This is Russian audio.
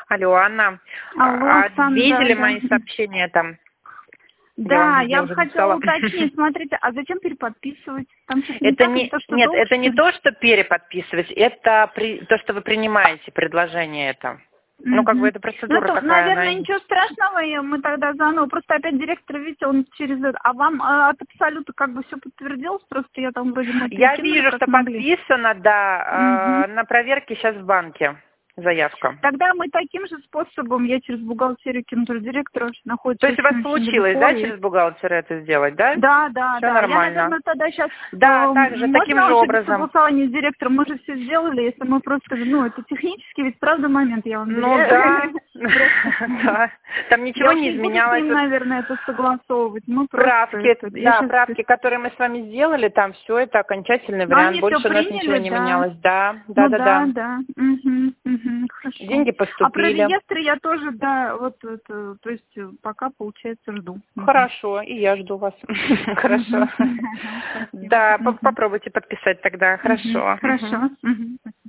Алло, Анна, Алло, Оксана, видели да, мои сообщения там? Да, я уже хотела написала. уточнить, смотрите, а зачем переподписывать? Там что-то не Это так, или не, то, что нет, долг, это не что ли? то, что переподписывать, это то, что вы принимаете предложение это. Ну, как бы Мгм. эта Ну, процедура это, такая, она наверное, есть. ничего страшного, и мы тогда заново, просто опять директор, видите, он через это, а вам от Абсолюта как бы все подтвердилось, просто я там вроде мы Я перекинули, вижу, как что могли. подписано, да, Мгм. на проверке сейчас в банке заявка. Тогда мы таким же способом, я через бухгалтерию кину, тоже директор вообще То находится есть у вас очень-очень получилось, далеко, да, и через бухгалтера это сделать, да? да, да, Все да. Я, нормально. наверное, тогда сейчас, Да, также, таким можно же уже без образом. согласования с директором, мы же все сделали, если мы просто, ну, это технически, ведь правда момент, я вам Ну доверяю. да, Просто да. Там ничего я уж не не буду с изменялось. ним, Вот наверное, это согласовывать, мы просто правки, это, я да, сейчас... правки, которые мы с вами сделали, там все это окончательный Ну, вариант. они все Больше у нас ничего приняли, не да. менялось. Да, да, Ну да, да, да. да. Мгм, мгм, хорошо. Деньги А про поступили. реестры я тоже, да, вот это, то есть пока, получается, жду. Мгм. Хорошо, и я жду вас. Хорошо. Мгм. Спасибо. Да, Мгм. попробуйте подписать тогда. Мгм. Хорошо. Хорошо. Мгм.